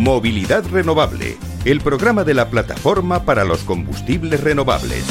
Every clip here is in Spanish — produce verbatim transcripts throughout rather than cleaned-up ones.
Movilidad Renovable, el programa de la Plataforma para los Combustibles Renovables.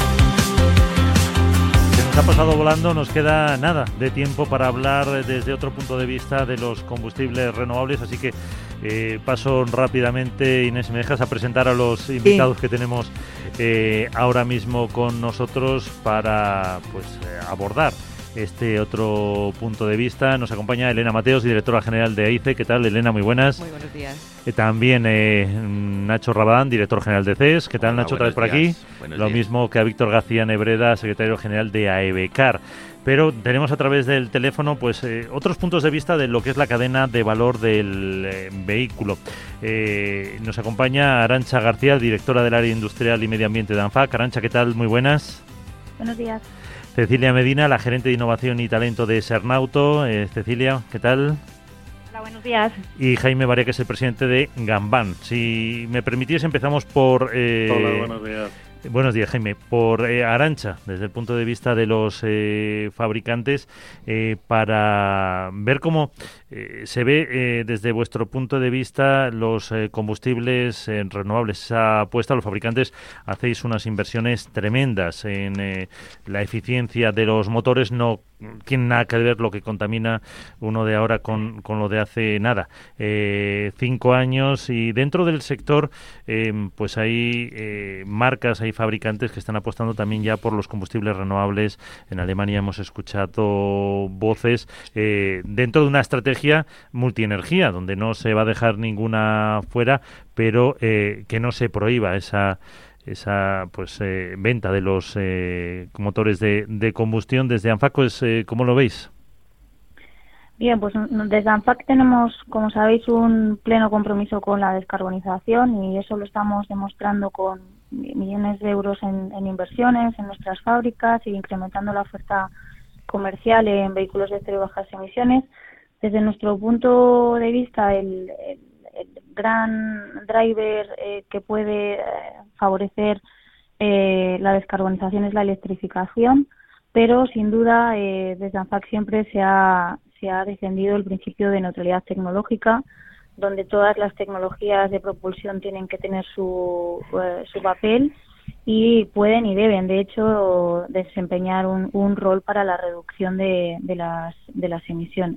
Se nos ha pasado volando, nos queda nada de tiempo para hablar desde otro punto de vista de los combustibles renovables, así que eh, paso rápidamente, Inés, me dejas a presentar a los invitados sí. que tenemos eh, ahora mismo con nosotros para pues eh, abordar este otro punto de vista. Nos acompaña Elena Mateos, directora general de A I C E. ¿Qué tal, Elena? Muy buenas. Muy buenos días. Eh, también eh, Nacho Rabadán, director general de C E S. ¿Qué tal, Hola, Nacho? Otra vez por aquí. Buenos Lo días. Mismo que a Víctor García Nebreda, secretario general de AEVECAR. Pero tenemos a través del teléfono pues eh, otros puntos de vista de lo que es la cadena de valor del eh, vehículo. Eh, nos acompaña Arantxa García, directora del área industrial y medio ambiente de ANFAC. Arantxa, ¿qué tal? Muy buenas. Buenos días. Cecilia Medina, la gerente de innovación y talento de Sernauto. Eh, Cecilia, ¿qué tal? Hola, buenos días. Y Jaime Barea, que es el presidente de Gambán. Si me permitís, empezamos por... Eh, Hola, buenos días. Buenos días, Jaime. Por eh, Arantxa, desde el punto de vista de los eh, fabricantes, eh, para ver cómo eh, se ve eh, desde vuestro punto de vista los eh, combustibles eh, renovables. Esa apuesta, los fabricantes hacéis unas inversiones tremendas en eh, la eficiencia de los motores. No tiene nada que ver lo que contamina uno de ahora con, con lo de hace nada. Eh, cinco años y dentro del sector eh, pues hay eh, marcas, hay fabricantes que están apostando también ya por los combustibles renovables. En Alemania hemos escuchado voces eh, dentro de una estrategia multienergía, donde no se va a dejar ninguna fuera, pero eh, que no se prohíba esa esa pues eh, venta de los eh, motores de, de combustión. Desde ANFAC, pues, eh, ¿cómo lo veis? Bien, pues desde ANFAC tenemos, como sabéis, un pleno compromiso con la descarbonización, y eso lo estamos demostrando con millones de euros en, en inversiones en nuestras fábricas y incrementando la oferta comercial en vehículos de cero y bajas emisiones. Desde nuestro punto de vista, el, el, el gran driver eh, que puede eh, favorecer eh, la descarbonización es la electrificación, pero sin duda eh, desde ANFAC siempre se ha, se ha defendido el principio de neutralidad tecnológica, donde todas las tecnologías de propulsión tienen que tener su, eh, su papel y pueden y deben, de hecho, desempeñar un, un rol para la reducción de, de, las, de las emisiones,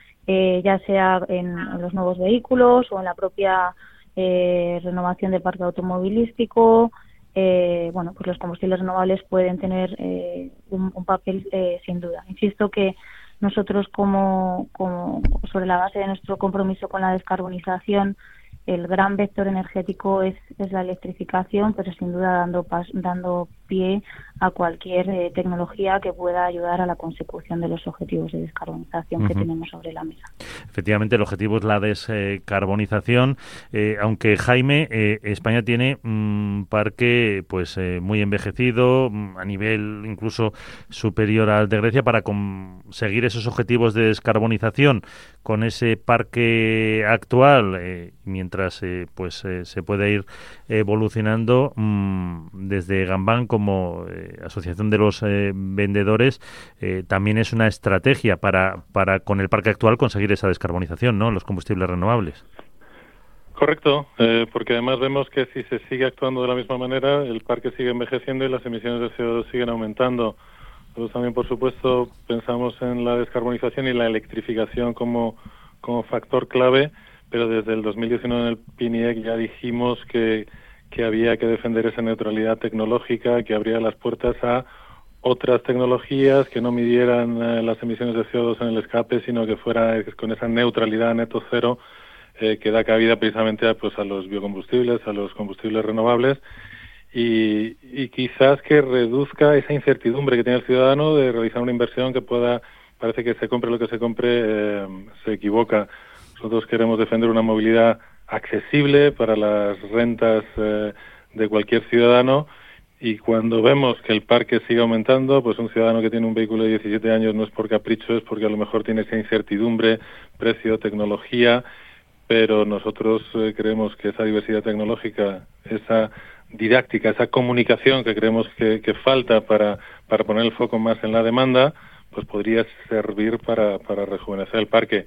eh, ya sea en, en los nuevos vehículos o en la propia eh, renovación del parque automovilístico. Eh, bueno, pues los combustibles renovables pueden tener eh, un, un papel eh, sin duda. Insisto que nosotros, como, como sobre la base de nuestro compromiso con la descarbonización, el gran vector energético es, es la electrificación, pero sin duda dando pas, dando pie a cualquier eh, tecnología que pueda ayudar a la consecución de los objetivos de descarbonización uh-huh. que tenemos sobre la mesa. Efectivamente, el objetivo es la descarbonización, eh, aunque, Jaime, eh, España tiene un parque pues eh, muy envejecido, a nivel incluso superior al de Grecia, para conseguir esos objetivos de descarbonización con ese parque actual, eh, mientras eh, pues eh, se puede ir evolucionando mmm, desde Gambán como eh, asociación de los eh, vendedores, eh, también es una estrategia para, para con el parque actual conseguir esa descarbonización, ¿no? Los combustibles renovables. Correcto, eh, porque además vemos que si se sigue actuando de la misma manera, el parque sigue envejeciendo y las emisiones de C O dos siguen aumentando. Nosotros también, por supuesto, pensamos en la descarbonización y la electrificación como, como factor clave, pero desde el dos mil diecinueve en el P N I E C ya dijimos que, que había que defender esa neutralidad tecnológica, que abría las puertas a otras tecnologías que no midieran eh, las emisiones de C O dos en el escape, sino que fuera con esa neutralidad neto cero eh, que da cabida precisamente a, pues, a los biocombustibles, a los combustibles renovables, y, y quizás que reduzca esa incertidumbre que tiene el ciudadano de realizar una inversión que pueda, parece que se compre lo que se compre, eh, se equivoca. Nosotros queremos defender una movilidad accesible para las rentas eh, de cualquier ciudadano, y cuando vemos que el parque sigue aumentando, pues un ciudadano que tiene un vehículo de diecisiete años no es por capricho, es porque a lo mejor tiene esa incertidumbre, precio, tecnología, pero nosotros eh, creemos que esa diversidad tecnológica, esa didáctica, esa comunicación que creemos que, que falta para, para poner el foco más en la demanda, pues podría servir para, para rejuvenecer el parque.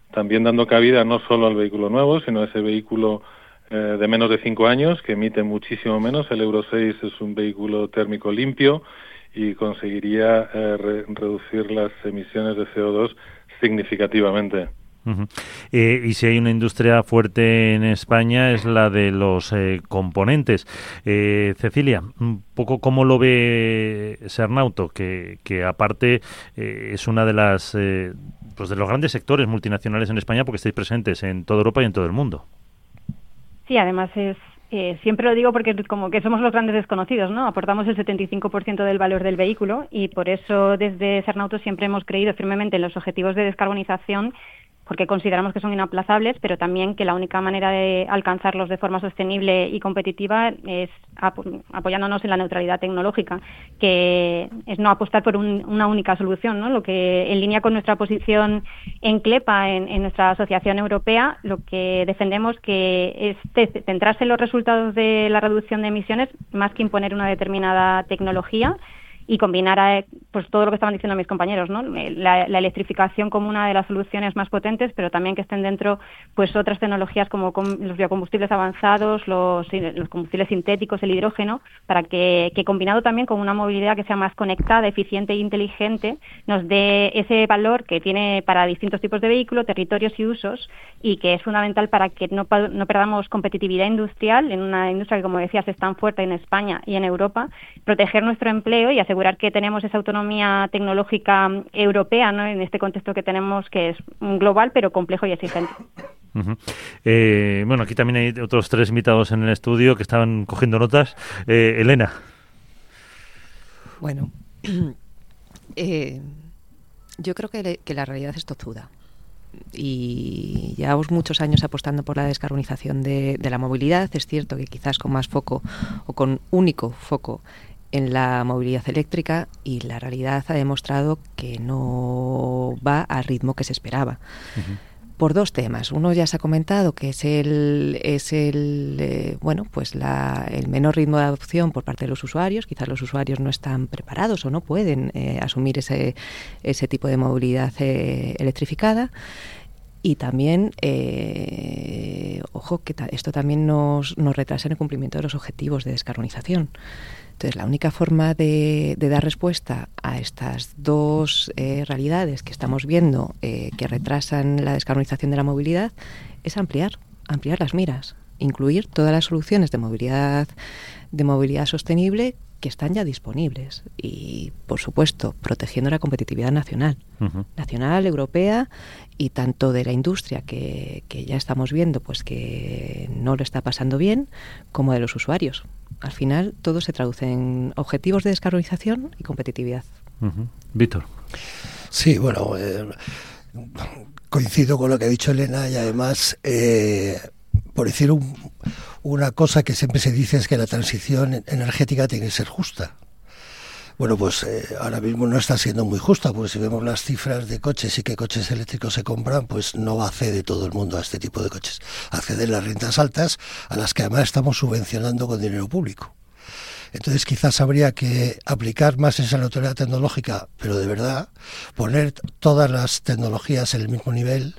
también dando cabida no solo al vehículo nuevo, sino a ese vehículo eh, de menos de cinco años, que emite muchísimo menos. El Euro seis es un vehículo térmico limpio y conseguiría eh, re- reducir las emisiones de C O dos significativamente. Uh-huh. Eh, y si hay una industria fuerte en España es la de los eh, componentes. Eh, Cecilia, un poco cómo lo ve Sernauto, que, que aparte eh, es una de las eh, pues de los grandes sectores multinacionales en España, porque estáis presentes en toda Europa y en todo el mundo. Sí, además es eh, siempre lo digo porque como que somos los grandes desconocidos, ¿no? Aportamos el setenta y cinco por ciento del valor del vehículo y por eso desde Sernauto siempre hemos creído firmemente en los objetivos de descarbonización, porque consideramos que son inaplazables, pero también que la única manera de alcanzarlos de forma sostenible y competitiva es ap- apoyándonos en la neutralidad tecnológica, que es no apostar por un, una única solución, ¿no? Lo que, en línea con nuestra posición en CLEPA, en, en nuestra asociación europea, lo que defendemos que es centrarse en los resultados de la reducción de emisiones más que imponer una determinada tecnología, y combinar a, pues todo lo que estaban diciendo mis compañeros, ¿no? La, la electrificación como una de las soluciones más potentes, pero también que estén dentro pues otras tecnologías como com, los biocombustibles avanzados, los, los combustibles sintéticos, el hidrógeno, para que, que combinado también con una movilidad que sea más conectada, eficiente e inteligente, nos dé ese valor que tiene para distintos tipos de vehículos, territorios y usos, y que es fundamental para que no, no perdamos competitividad industrial en una industria que, como decías, es tan fuerte en España y en Europa, proteger nuestro empleo y asegurar que tenemos esa autonomía tecnológica europea, ¿no? En este contexto que tenemos, que es global pero complejo y exigente. Uh-huh. Eh, bueno, aquí también hay otros tres invitados en el estudio que estaban cogiendo notas. Eh, Elena. Bueno, eh, yo creo que, le, que la realidad es tozuda. Y llevamos muchos años apostando por la descarbonización de, de la movilidad. Es cierto que quizás con más foco o con único foco en la movilidad eléctrica, y la realidad ha demostrado que no va al ritmo que se esperaba. Uh-huh. Por dos temas. Uno ya se ha comentado, que es el es el eh, bueno pues la, el menor ritmo de adopción por parte de los usuarios. Quizás los usuarios no están preparados o no pueden eh, asumir ese ese tipo de movilidad eh, electrificada. Y también, eh, ojo, que ta- esto también nos, nos retrasa en el cumplimiento de los objetivos de descarbonización. Entonces, la única forma de, de dar respuesta a estas dos eh, realidades que estamos viendo eh, que retrasan la descarbonización de la movilidad es ampliar, ampliar las miras, incluir todas las soluciones de movilidad, de movilidad sostenible que están ya disponibles y, por supuesto, protegiendo la competitividad nacional, uh-huh. nacional, europea, y tanto de la industria que, que ya estamos viendo pues que no lo está pasando bien, como de los usuarios. Al final, todo se traduce en objetivos de descarbonización y competitividad. Uh-huh. Víctor. Sí, bueno, eh, coincido con lo que ha dicho Elena y además, eh, por decir un, una cosa que siempre se dice es que la transición energética tiene que ser justa. Bueno, pues eh, ahora mismo no está siendo muy justa, porque si vemos las cifras de coches y qué coches eléctricos se compran, pues no accede todo el mundo a este tipo de coches. Acceden las rentas altas, a las que además estamos subvencionando con dinero público. Entonces quizás habría que aplicar más esa neutralidad tecnológica, pero de verdad, poner todas las tecnologías en el mismo nivel.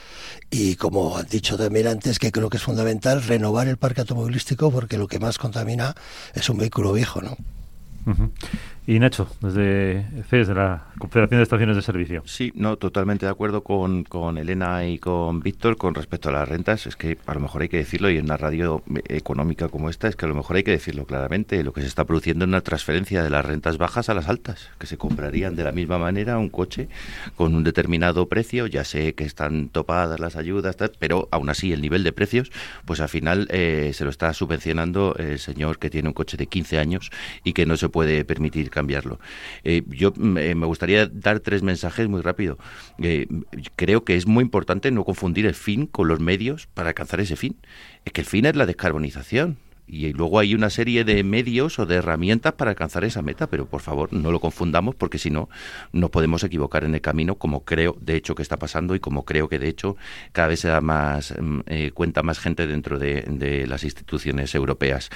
Y como han dicho también antes, que creo que es fundamental renovar el parque automovilístico, porque lo que más contamina es un vehículo viejo, ¿no? Uh-huh. Y Nacho, desde C E S, de la Confederación de Estaciones de Servicio. Sí, no, totalmente de acuerdo con, con Elena y con Víctor con respecto a las rentas. Es que a lo mejor hay que decirlo, y en una radio económica como esta, es que a lo mejor hay que decirlo claramente. Lo que se está produciendo es una transferencia de las rentas bajas a las altas, que se comprarían de la misma manera un coche con un determinado precio. Ya sé que están topadas las ayudas, tal, pero aún así el nivel de precios, pues al final eh, se lo está subvencionando el señor que tiene un coche de quince años y que no se puede permitir cambiarlo. Eh, yo eh, me gustaría dar tres mensajes muy rápido. Eh, creo que es muy importante no confundir el fin con los medios para alcanzar ese fin. Es que el fin es la descarbonización. Y luego hay una serie de medios o de herramientas para alcanzar esa meta, pero por favor no lo confundamos, porque si no nos podemos equivocar en el camino, como creo de hecho que está pasando y como creo que de hecho cada vez se da más eh, cuenta más gente dentro de, de las instituciones europeas.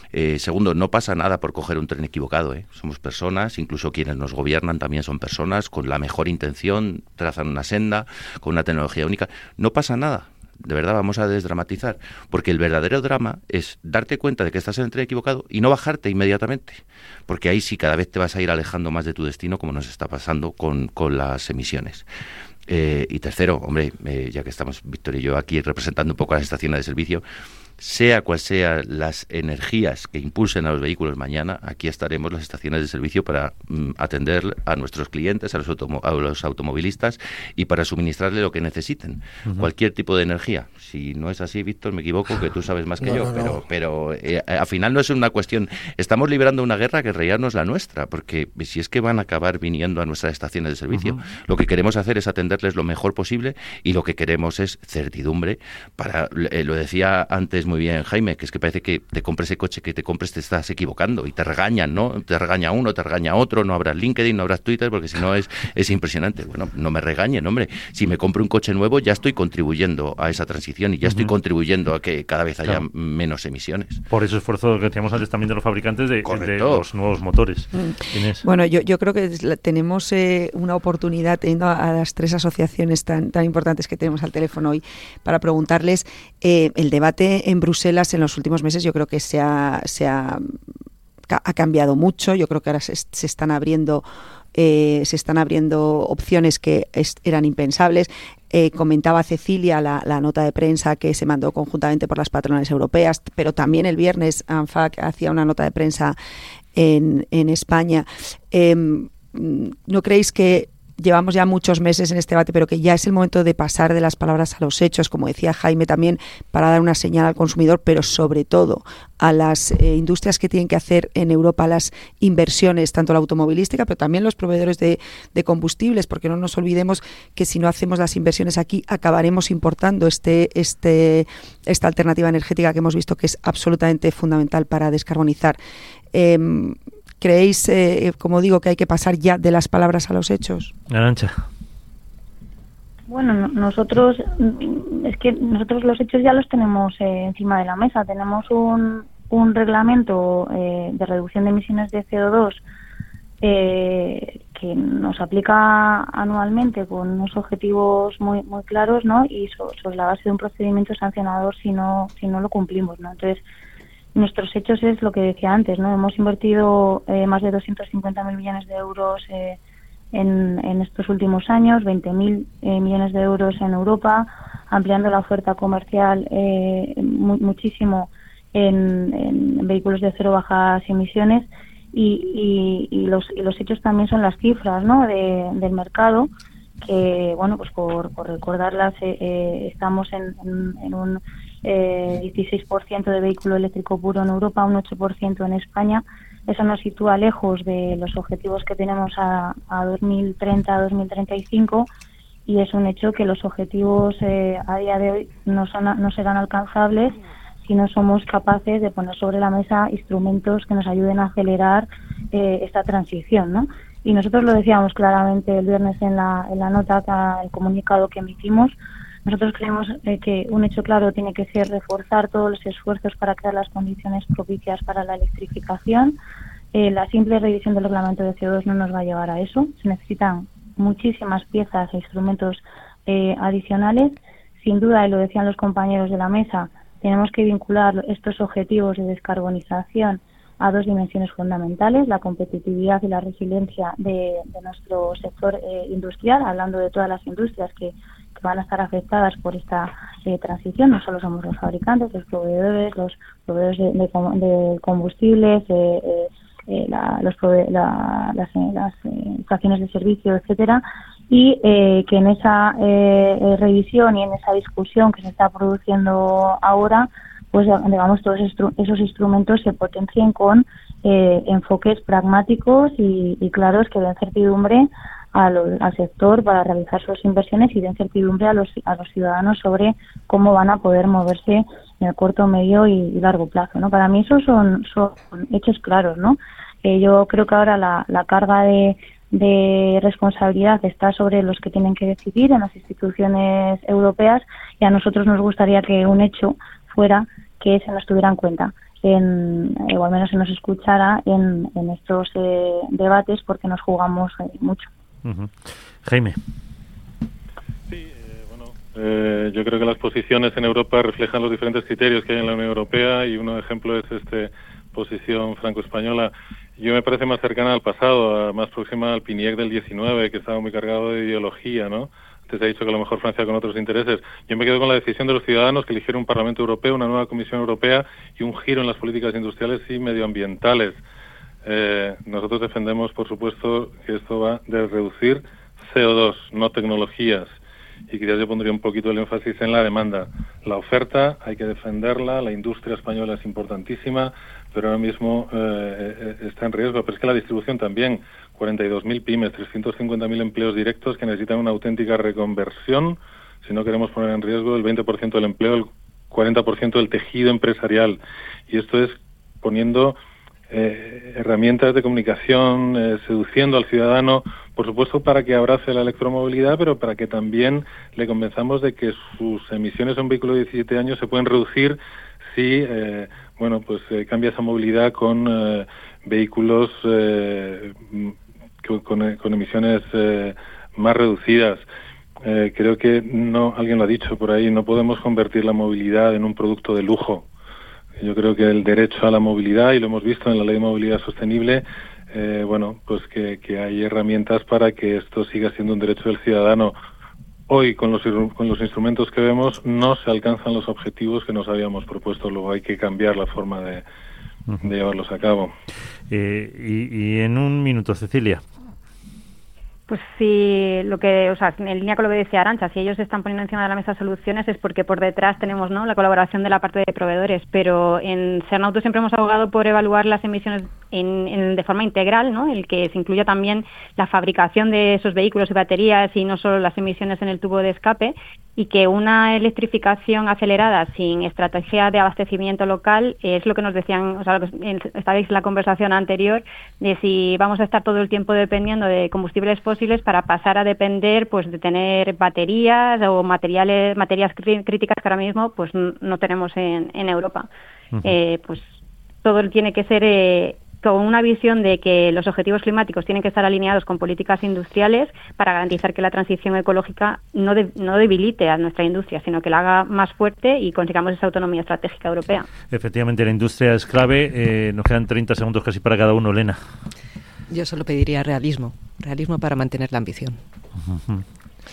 Eh, segundo, no pasa nada por coger un tren equivocado, ¿eh? Somos personas, incluso quienes nos gobiernan también son personas con la mejor intención, trazan una senda, con una tecnología única. No pasa nada. De verdad, vamos a desdramatizar, porque el verdadero drama es darte cuenta de que estás en el tren equivocado y no bajarte inmediatamente, porque ahí sí cada vez te vas a ir alejando más de tu destino, como nos está pasando con, con las emisiones. Eh, y tercero, hombre, eh, ya que estamos Víctor y yo aquí representando un poco a las estaciones de servicio, sea cual sea las energías que impulsen a los vehículos mañana, aquí estaremos las estaciones de servicio para mm, atender a nuestros clientes, a los, automo- a los automovilistas y para suministrarle lo que necesiten, uh-huh. cualquier tipo de energía. Si no es así, Víctor, me equivoco, que tú sabes más que no, yo, no, pero, no. pero eh, al final no es una cuestión, estamos librando una guerra que en realidad no es la nuestra, porque si es que van a acabar viniendo a nuestras estaciones de servicio, uh-huh. lo que queremos hacer es atenderles lo mejor posible y lo que queremos es certidumbre para, eh, lo decía antes muy bien Jaime, que es que parece que te compres ese coche que te compres te estás equivocando y te regañan, ¿no? Te regaña uno, te regaña otro, no habrás LinkedIn, no habrás Twitter, porque si no es, es impresionante. Bueno, no me regañen, hombre. Si me compro un coche nuevo ya estoy contribuyendo a esa transición y ya uh-huh. estoy contribuyendo a que cada vez haya claro. menos emisiones. Por ese esfuerzo que decíamos antes también de los fabricantes de, de los nuevos motores. Mm. Inés. Bueno, yo, yo creo que tenemos eh, una oportunidad teniendo a, a las tres asociaciones tan, tan importantes que tenemos al teléfono hoy para preguntarles eh, el debate en Bruselas en los últimos meses. Yo creo que se ha, se ha, ha cambiado mucho. Yo creo que ahora se, se están abriendo eh, se están abriendo opciones que es, eran impensables. Eh, comentaba Cecilia la, la nota de prensa que se mandó conjuntamente por las patronales europeas, pero también el viernes ANFAC hacía una nota de prensa en, en España. Eh, ¿No creéis que llevamos ya muchos meses en este debate, pero que ya es el momento de pasar de las palabras a los hechos, como decía Jaime también, para dar una señal al consumidor, pero sobre todo a las eh, industrias que tienen que hacer en Europa las inversiones, tanto la automovilística, pero también los proveedores de, de combustibles, porque no nos olvidemos que si no hacemos las inversiones aquí, acabaremos importando este, este, esta alternativa energética que hemos visto que es absolutamente fundamental para descarbonizar. Eh, ¿Creéis, eh, como digo, que hay que pasar ya de las palabras a los hechos? Arantxa. Bueno, no, nosotros, es que nosotros los hechos ya los tenemos eh, encima de la mesa. Tenemos un, un reglamento eh, de reducción de emisiones de C O dos eh, que nos aplica anualmente con unos objetivos muy muy claros, ¿no? Y so, sobre la base de un procedimiento sancionador si no si no lo cumplimos, ¿no? Entonces, nuestros hechos es lo que decía antes, ¿no? Hemos invertido eh, más de doscientos cincuenta mil millones de euros eh, en, en estos últimos años, veinte mil eh, millones de euros en Europa, ampliando la oferta comercial eh, mu- muchísimo en, en vehículos de cero bajas emisiones y, y, y, los, y los hechos también son las cifras, ¿no? de, del mercado, que, bueno, pues por, por recordarlas, eh, eh, estamos en, en, en un Eh, dieciséis por ciento de vehículo eléctrico puro en Europa, un ocho por ciento en España. Eso nos sitúa lejos de los objetivos que tenemos a, a dos mil treinta, a dos mil treinta y cinco, y es un hecho que los objetivos eh, a día de hoy no, son, no serán alcanzables si no somos capaces de poner sobre la mesa instrumentos que nos ayuden a acelerar eh, esta transición, ¿no? Y nosotros lo decíamos claramente el viernes en la, en la nota, el comunicado que emitimos. Nosotros creemos eh, que un hecho claro tiene que ser reforzar todos los esfuerzos para crear las condiciones propicias para la electrificación. Eh, la simple revisión del reglamento de C O dos no nos va a llevar a eso. Se necesitan muchísimas piezas e instrumentos eh, adicionales. Sin duda, y lo decían los compañeros de la mesa, tenemos que vincular estos objetivos de descarbonización a dos dimensiones fundamentales: la competitividad y la resiliencia de, de nuestro sector eh, industrial, hablando de todas las industrias que que van a estar afectadas por esta eh, transición. No solo somos los fabricantes, los proveedores, los proveedores de, de, de combustibles, eh, eh, eh, la, los prove- la, las, las eh, estaciones de servicio, etcétera, y eh, que en esa eh, revisión y en esa discusión que se está produciendo ahora, pues digamos todos estru- esos instrumentos se potencien con eh, enfoques pragmáticos y, y claros que den certidumbre Al, al sector para realizar sus inversiones y den certidumbre a los a los ciudadanos sobre cómo van a poder moverse en el corto, medio y, y largo plazo, ¿no? Para mí esos son, son hechos claros, ¿no? Eh, yo creo que ahora la, la carga de, de responsabilidad está sobre los que tienen que decidir en las instituciones europeas, y a nosotros nos gustaría que un hecho fuera que se nos tuviera en cuenta. en, eh, o al menos se nos escuchara en, en estos eh, debates, porque nos jugamos eh, mucho. Uh-huh. Jaime. Sí, eh, bueno, eh, yo creo que las posiciones en Europa reflejan los diferentes criterios que hay en la Unión Europea, y un ejemplo es este posición franco-española. Yo me parece más cercana al pasado, más próxima al PNIEC del diecinueve, que estaba muy cargado de ideología, ¿no? Antes he dicho que a lo mejor Francia con otros intereses. Yo me quedo con la decisión de los ciudadanos que eligieron un Parlamento Europeo, una nueva Comisión Europea y un giro en las políticas industriales y medioambientales. Eh, nosotros defendemos, por supuesto, que esto va de reducir C O dos, no tecnologías. Y quizás yo pondría un poquito el énfasis en la demanda. La oferta hay que defenderla, la industria española es importantísima, pero ahora mismo eh, está en riesgo. Pero es que la distribución también, cuarenta y dos mil pymes, trescientos cincuenta mil empleos directos que necesitan una auténtica reconversión si no queremos poner en riesgo el veinte por ciento del empleo, el cuarenta por ciento del tejido empresarial. Y esto es poniendo eh, herramientas de comunicación, eh, seduciendo al ciudadano, por supuesto para que abrace la electromovilidad, pero para que también le convenzamos de que sus emisiones a un vehículo de diecisiete años se pueden reducir si eh, bueno pues eh, cambia esa movilidad con eh, vehículos eh, con, con emisiones eh, más reducidas. Eh, creo que no, alguien lo ha dicho por ahí, no podemos convertir la movilidad en un producto de lujo. Yo creo que el derecho a la movilidad, y lo hemos visto en la Ley de Movilidad Sostenible, eh, bueno, pues que, que hay herramientas para que esto siga siendo un derecho del ciudadano. Hoy, con los, con los instrumentos que vemos, no se alcanzan los objetivos que nos habíamos propuesto. Luego hay que cambiar la forma de, de llevarlos a cabo. Eh, y, y en un minuto, Cecilia. Pues sí, lo que, o sea, en línea con lo que decía Arantxa, si ellos están poniendo encima de la mesa soluciones es porque por detrás tenemos, ¿no?, la colaboración de la parte de proveedores, pero en Cernauto siempre hemos abogado por evaluar las emisiones en, en, de forma integral, ¿no?, el que se incluya también la fabricación de esos vehículos y baterías y no solo las emisiones en el tubo de escape, y que una electrificación acelerada sin estrategia de abastecimiento local es lo que nos decían, o sea, estabais en la conversación anterior de si vamos a estar todo el tiempo dependiendo de combustibles fósiles para pasar a depender pues de tener baterías o materiales materias críticas que ahora mismo pues no tenemos en, en Europa. Uh-huh. Eh, pues todo tiene que ser eh, con una visión de que los objetivos climáticos tienen que estar alineados con políticas industriales para garantizar que la transición ecológica no, de, no debilite a nuestra industria, sino que la haga más fuerte y consigamos esa autonomía estratégica europea. Efectivamente, la industria es clave. Eh, nos quedan treinta segundos casi para cada uno, Elena. Yo solo pediría realismo, realismo para mantener la ambición. Uh-huh.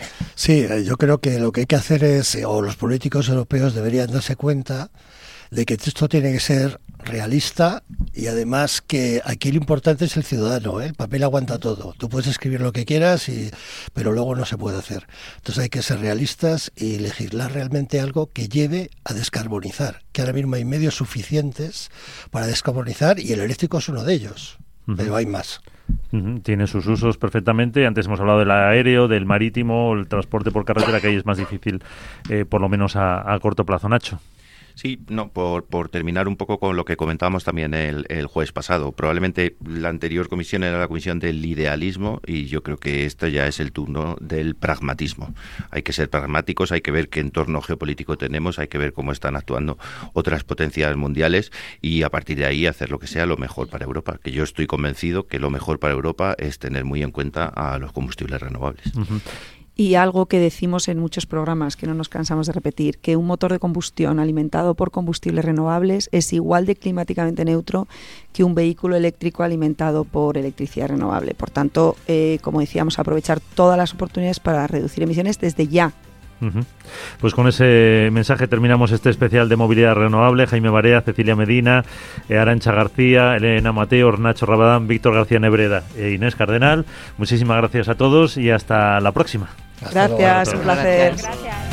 Sí, yo creo que lo que hay que hacer es, o los políticos europeos deberían darse cuenta de que esto tiene que ser realista, y además que aquí lo importante es el ciudadano, ¿eh? El papel aguanta todo. Tú puedes escribir lo que quieras, y, pero luego no se puede hacer. Entonces hay que ser realistas y legislar realmente algo que lleve a descarbonizar, que ahora mismo hay medios suficientes para descarbonizar y el eléctrico es uno de ellos. Pero hay más. Uh-huh. Tiene sus usos perfectamente. Antes hemos hablado del aéreo, del marítimo, el transporte por carretera, que ahí es más difícil, eh, por lo menos a, a corto plazo. Nacho. Sí, no, por, por terminar un poco con lo que comentábamos también el, el jueves pasado. Probablemente la anterior comisión era la comisión del idealismo, y yo creo que esto ya es el turno del pragmatismo. Hay que ser pragmáticos, hay que ver qué entorno geopolítico tenemos, hay que ver cómo están actuando otras potencias mundiales, y a partir de ahí hacer lo que sea lo mejor para Europa. Que yo estoy convencido que lo mejor para Europa es tener muy en cuenta a los combustibles renovables. Uh-huh. Y algo que decimos en muchos programas, que no nos cansamos de repetir, que un motor de combustión alimentado por combustibles renovables es igual de climáticamente neutro que un vehículo eléctrico alimentado por electricidad renovable. Por tanto, eh, como decíamos, aprovechar todas las oportunidades para reducir emisiones desde ya. Uh-huh. Pues con ese mensaje terminamos este especial de movilidad renovable. Jaime Barea, Cecilia Medina, eh, Arantxa García, Elena Mateo, Nacho Rabadán, Víctor García Nebreda e Inés Cardenal. Muchísimas gracias a todos y hasta la próxima. Gracias, un placer. Gracias.